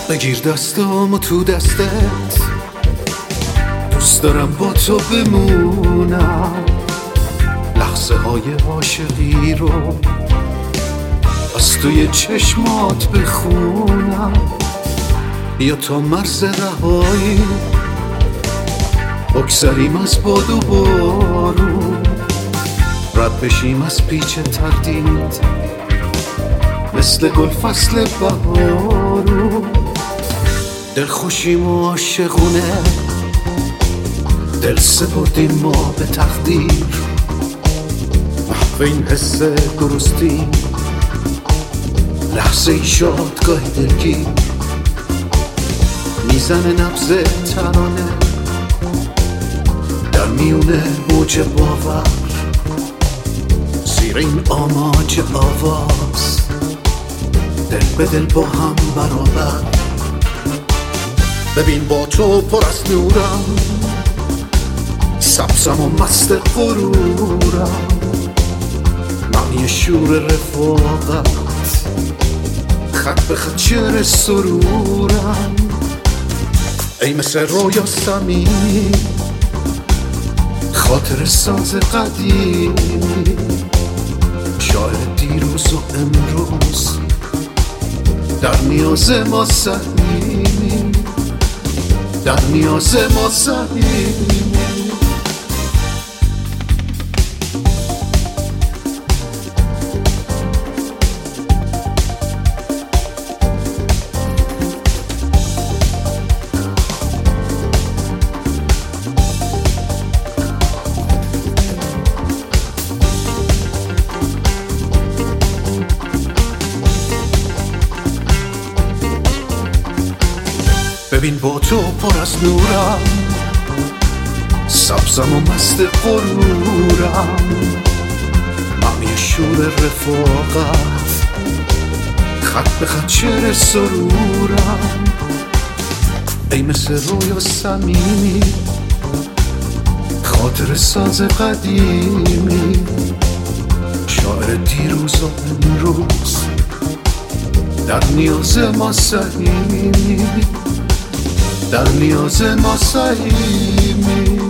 بگیر دستامو تو دستت، دوست دارم با تو بمونم، لحظه های عاشقی رو از توی چشمات بخونم. بیا تا مرز رهایی بگذریم از باد و بارون، رد بشیم از پیچ تردید مثل گل فصل بهارون. دلخوشیم و عاشقونه، دل سپردیم ما به تقدیر، محو این حس درستیم لحظه ای شادگاه دلگیر. میزنه نبض ترانه در میونه موج باور، زیر این آماج آواز دل به دل با هم برابر. ببین با تو پر از نورم، سبزم و مست غرورم، معنی شور رفاقت خط به خط شعر سرورم. ای مثل رویا صمیمی خاطر ساز قدیمی، شاعر دیروز و امروز در نیاز ما سهیمی، در نیاز ما سهیمی. ببین با تو پر از نورم، سبزم و مست غرورم، معنی شور رفاقت خط به خط شعر سرورم. ای مثل رویا صمیمی خاطر ساز قدیمی، شاعر دیروز و امروز در نیاز ما سهیمی، در نیاز ما سهیمی.